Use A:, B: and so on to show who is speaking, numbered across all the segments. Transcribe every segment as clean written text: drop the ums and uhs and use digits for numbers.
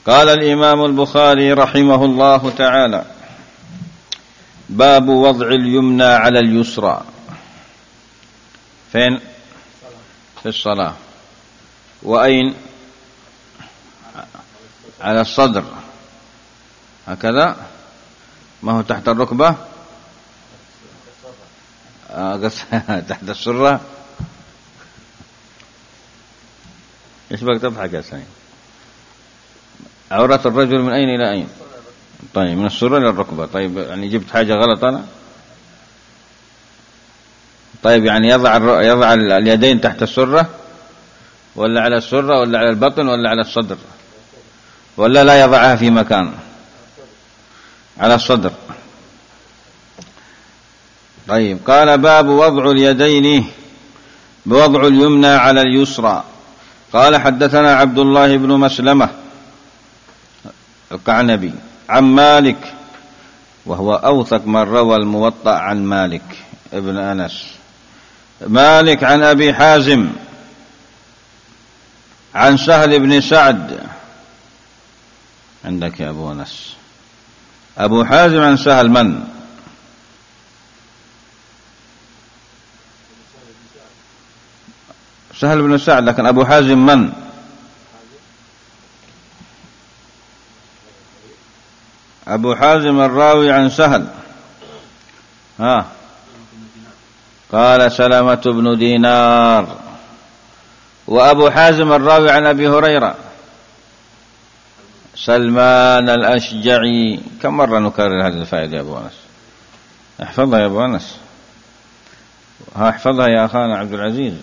A: قال الإمام البخاري رحمه الله تعالى: باب وضع اليمنى على اليسرى. فين؟ في الصلاة. وأين؟ على الصدر هكذا، ما هو تحت الركبة، تحت السرة. ايش بك تضحك يا سعيد؟ عورة الرجل من أين إلى أين؟ طيب من السرة إلى الركبة. طيب يعني جبت حاجة غلط أنا؟ طيب يعني يضع اليدين تحت السرة ولا على السرة ولا على البطن ولا على الصدر ولا لا يضعها في مكان؟ على الصدر. طيب قال: باب وضع اليدين، بوضع اليمنى على اليسرى. قال: حدثنا عبد الله بن مسلمة القعنبي عن مالك، وهو أوثق من روى الموطأ عن مالك ابن أنس. مالك عن أبي حازم عن سهل بن سعد. عندك يا أبو أنس أبو حازم عن سهل من؟ سهل بن سعد، لكن أبو حازم من؟ أبو حازم الراوي عن سهل. قال: سلمة بن دينار. وأبو حازم الراوي عن أبي هريرة سلمان الأشجعي. كم مرة نكرر هذه الفائدة يا أبو أنس؟ احفظها يا أبو أنس، احفظها يا أخانا عبد العزيز.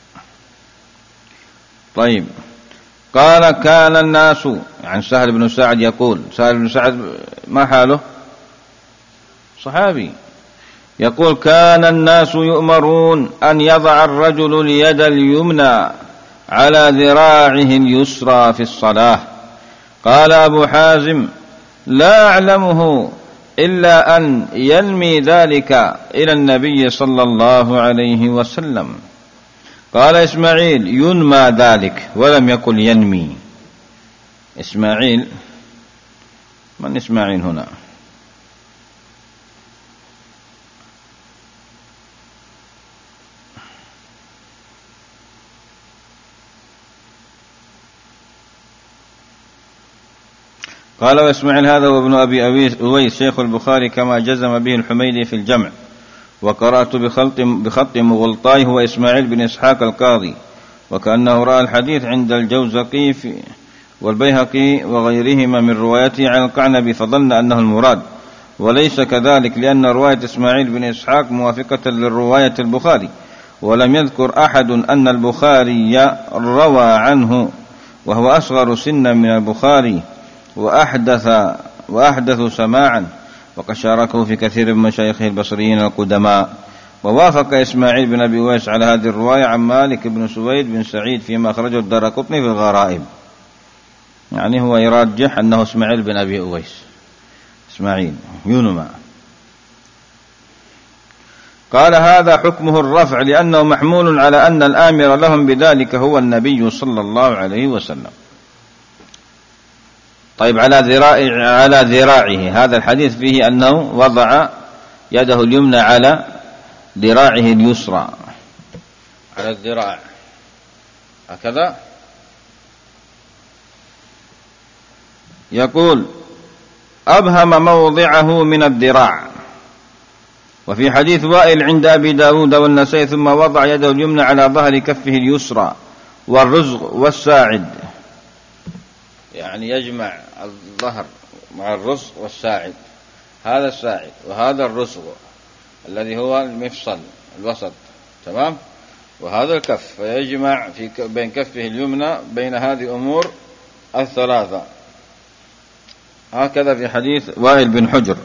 A: طيب قال: كان الناس، عن سهل بن سعد يقول، سهل بن سعد ما حاله؟ صحابي. يقول: كان الناس يؤمرون أن يضع الرجل اليد اليمنى على ذراعه اليسرى في الصلاة. قال أبو حازم: لا أعلمه إلا أن ينمي ذلك إلى النبي صلى الله عليه وسلم. قال إسماعيل: ينمى ذلك، ولم يقل ينمي. إسماعيل من إسماعيل هنا؟ قال: وإسماعيل هذا وابن أبي أويس شيخ البخاري، كما جزم به الحميدي في الجمع. وقرأت بخط مغلطاي هو إسماعيل بن إسحاق القاضي، وكأنه رأى الحديث عند الجوزقي والبيهقي وغيرهما من روايته عن القعنبي، فظن أنه المراد، وليس كذلك، لأن رواية إسماعيل بن إسحاق موافقة للرواية البخاري، ولم يذكر أحد أن البخاري روى عنه، وهو أصغر سنا من البخاري وأحدث سماعا، وقد شاركه في كثير من مشايخه البصريين القدماء. ووافق إسماعيل بن أبي أويس على هذه الرواية عن مالك بن سويد بن سعيد فيما أخرجه الدارقطني في الغرائب. يعني هو يرجح أنه إسماعيل بن أبي أويس، إسماعيل ينمى. قال: هذا حكمه الرفع، لأنه محمول على أن الآمر لهم بذلك هو النبي صلى الله عليه وسلم. طيب على ذراعه، هذا الحديث فيه أنه وضع يده اليمنى على ذراعه اليسرى، على الذراع هكذا. يقول: أبهم موضعه من الذراع. وفي حديث وائل عند أبي داود والنسائي: ثم وضع يده اليمنى على ظهر كفه اليسرى والرزق والساعد. يعني يجمع الظهر مع الرزق والساعد، هذا الساعد وهذا الرزق الذي هو المفصل الوسط، تمام، وهذا الكف، فيجمع بين كفه اليمنى بين هذه أمور الثلاثة. هكذا في حديث وائل بن حجر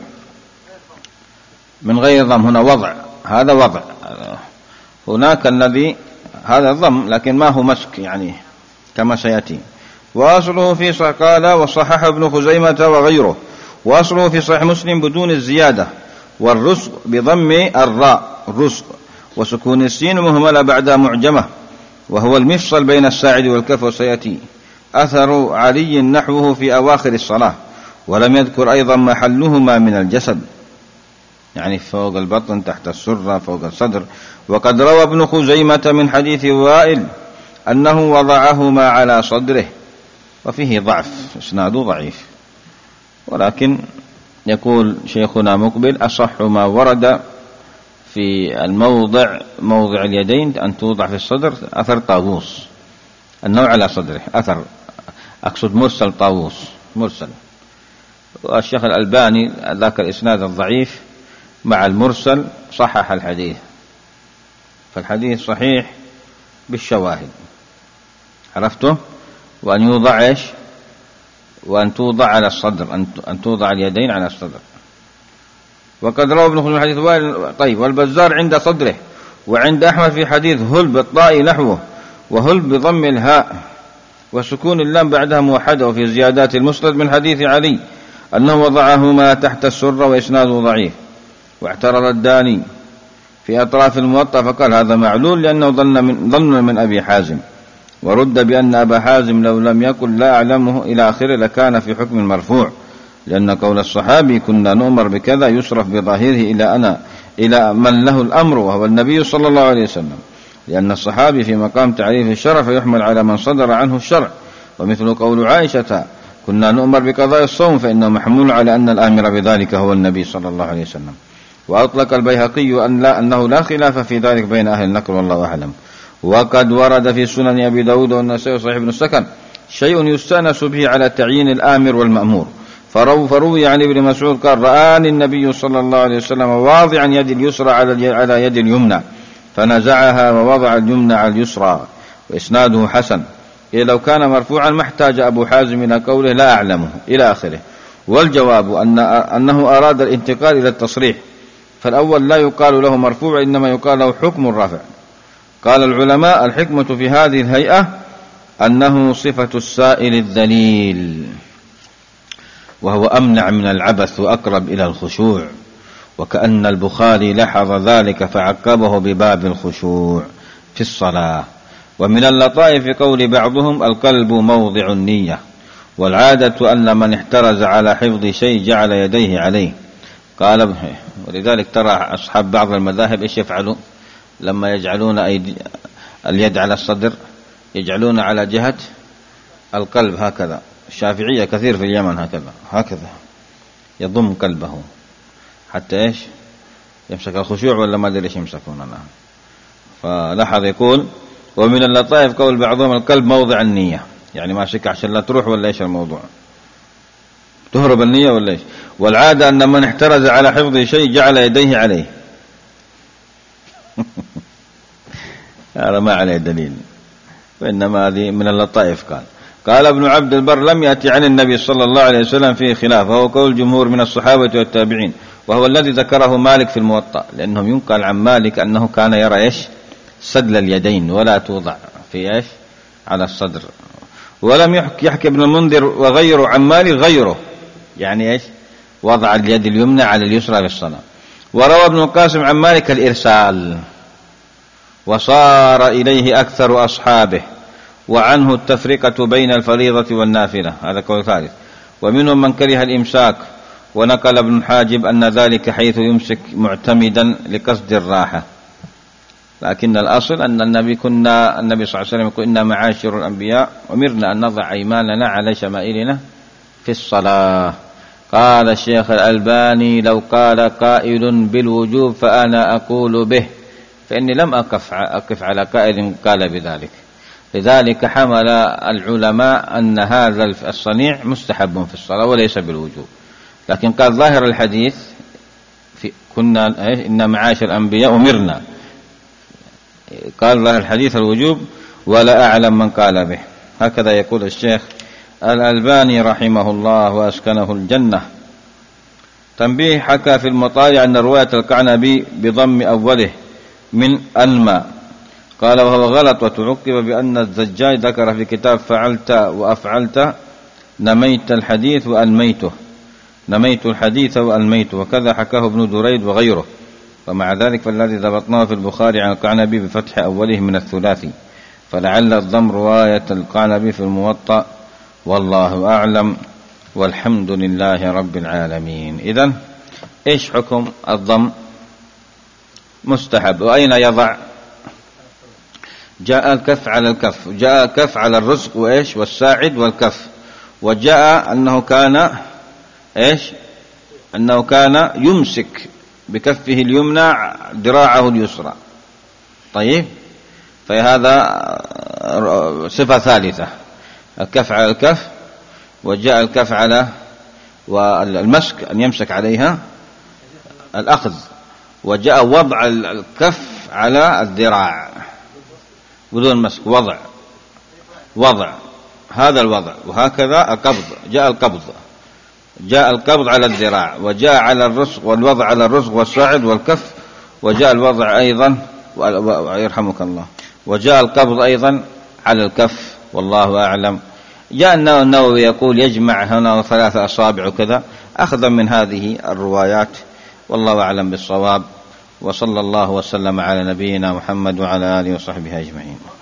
A: من غير ضم. هنا وضع، هذا وضع، هناك الذي هذا ضم لكن ما هو مسك، يعني كما سيأتي. وأصله في قال: وصحح ابن خزيمة وغيره، وأصله في صحيح مسلم بدون الزيادة، والرزق بضم الراء الرزق، وسكون السين مهملة بعد معجمة، وهو المفصل بين الساعد والكف، وسيأتي. أثر علي نحوه في أواخر الصلاة، ولم يذكر أيضا محلهما من الجسد، يعني فوق البطن، تحت السرة، فوق الصدر. وقد روى ابن خزيمة من حديث وائل أنه وضعهما على صدره، وفيه ضعف، إسناده ضعيف. ولكن يقول شيخنا مقبل: أصح ما ورد في موضع اليدين أن توضع في الصدر أثر طاووس، النوع على صدره، أثر، أقصد مرسل طاووس، مرسل. والشيخ الألباني ذاك الإسناد الضعيف مع المرسل صحح الحديث، فالحديث صحيح بالشواهد، عرفته؟ وأن يوضع إيش؟ وأن توضع على الصدر، أن توضع اليدين على الصدر. وقد روى ابن خزيمة حديث وائل. طيب، والبزار عند صدره، وعند أحمد في حديث هل بالطاء نحوه، وهل بضم الهاء وسكون اللام بعدها موحدة. وفي زيادات المسند من حديث علي أنه وضعهما تحت السرة، وإسناده ضعيف. واعترض الداني في أطراف الموطأ فقال: هذا معلول لأنه ظن من أبي حازم، ورد بأن أبا حازم لو لم يكن لا أعلمه إلى آخره لكان في حكم المرفوع، لأن قول الصحابي كنا نؤمر بكذا يصرف بظاهره إلى من له الأمر وهو النبي صلى الله عليه وسلم، لأن الصحابي في مقام تعريف الشرع فيحمل على من صدر عنه الشرع. ومثل قول عائشة كنا نؤمر بقضاء الصوم فإنه محمول على أن الآمر بذلك هو النبي صلى الله عليه وسلم. وأطلق البيهقي أنه لا خلاف في ذلك بين أهل النقل، والله أعلم. وقد ورد في سنن أبي داود والنسائي وصحيح ابن السكن شيء يستأنس به على تعيين الآمر والمأمور، فروي عن ابن مسعود قال: رآني النبي صلى الله عليه وسلم واضعا يد اليسرى على يد اليمنى فنزعها ووضع اليمنى على اليسرى، وإسناده حسن. إذا لو كان مرفوعا ما احتاج أبو حازم إلى قوله لا أعلمه إلى آخره. والجواب أنه أراد الانتقال إلى التصريح، فالأول لا يقال له مرفوع إنما يقال له حكم الرفع. قال العلماء: الحكمة في هذه الهيئة أنه صفة السائل الذليل، وهو أمنع من العبث وأقرب إلى الخشوع، وكأن البخاري لاحظ ذلك فعقبه بباب الخشوع في الصلاة. ومن اللطائف في قول بعضهم: القلب موضع النية، والعادة أن من احترز على حفظ شيء جعل يديه عليه. قال ولذلك ترى أصحاب بعض المذاهب إيش يفعلوا لما يجعلون اليد على الصدر؟ يجعلون على جهة القلب هكذا. الشافعية كثير في اليمن هكذا يضم قلبه حتى إيش يمسك الخشوع، ولا ما أدري إيش يمسكون. فلاحظ يقول: ومن اللطائف قول بعضهم: القلب موضع النية، يعني ماسك عشان لا تروح، ولا إيش الموضوع؟ تهرب النية ولا إيش؟ والعادة أن من احترز على حفظ شيء جعل يديه عليه. هذا ما عليه دليل، وإنما هذه من اللطائف. قال ابن عبد البر: لم يأتي عن النبي صلى الله عليه وسلم فيه خلاف، وهو قول جمهور من الصحابة والتابعين، وهو الذي ذكره مالك في الموطأ، لأنهم ينقل عن مالك أنه كان يرى إيش سدل اليدين ولا توضع في إيش على الصدر. ولم يحكي ابن المنذر وغيره عن مالك غيره، يعني إيش وضع اليد اليمنى على اليسرى في الصلاة. وروى ابن القاسم عن مالك الإرسال، وصار إليه أكثر أصحابه، وعنه التفرقة بين الفريضة والنافلة، هذا قول ثالث. ومنهم من كره الإمساك، ونقل ابن حاجب أن ذلك حيث يمسك معتمدا لقصد الراحة، لكن الأصل أن النبي صلى الله عليه وسلم يقول: إنا معاشر الأنبياء أمرنا أن نضع أيماننا على شمائلنا في الصلاة. قال الشيخ الألباني: لو قال قائل بالوجوب فأنا أقول به، فإني لم أقف على قائل قال بذلك. لذلك حمل العلماء أن هذا الصنيع مستحب في الصلاة وليس بالوجوب، لكن قال ظاهر الحديث إن معاشر الأنبياء أمرنا، قال ظاهر الحديث الوجوب، ولا أعلم من قال به. هكذا يقول الشيخ الألباني رحمه الله وأسكنه الجنة. تنبيه: حكى في المطالع أن رواية القعنبي بضم أوله من أنمى، قال وهو غلط، وتعقب بأن الزجاج ذكر في كتاب فعلت وأفعلت نميت الحديث وأنميته، نميت الحديث وأنميته، وكذا حكاه ابن دريد وغيره. ومع ذلك فالذي ضبطناه في البخاري عن القعنبي بفتح أوله من الثلاثي، فلعل الضم رواية القعنبي في الموطأ والله أعلم، والحمد لله رب العالمين. إذن إيش حكم الضم؟ مستحب. وأين يضع؟ جاء الكف على الكف، جاء الكف على الرزق وإيش والساعد والكف، وجاء أنه كان إيش؟ أنه كان يمسك بكفه اليمنى ذراعه اليسرى. طيب، فهذا صفة ثالثة، الكف على الكف، وجاء الكف على والمسك أن يمسك عليها الأخذ، وجاء وضع الكف على الذراع بدون مسك، وضع هذا الوضع، وهكذا القبض، جاء القبض على الذراع، وجاء على الرزق والوضع على الرزق والساعد والكف، وجاء الوضع أيضا يرحمك الله، وجاء القبض أيضا على الكف، والله أعلم. جاء النووي يقول يجمع هنا 3 أصابع وكذا، أخذا من هذه الروايات، والله أعلم بالصواب. وصلى الله وسلم على نبينا محمد وعلى آله وصحبه أجمعين.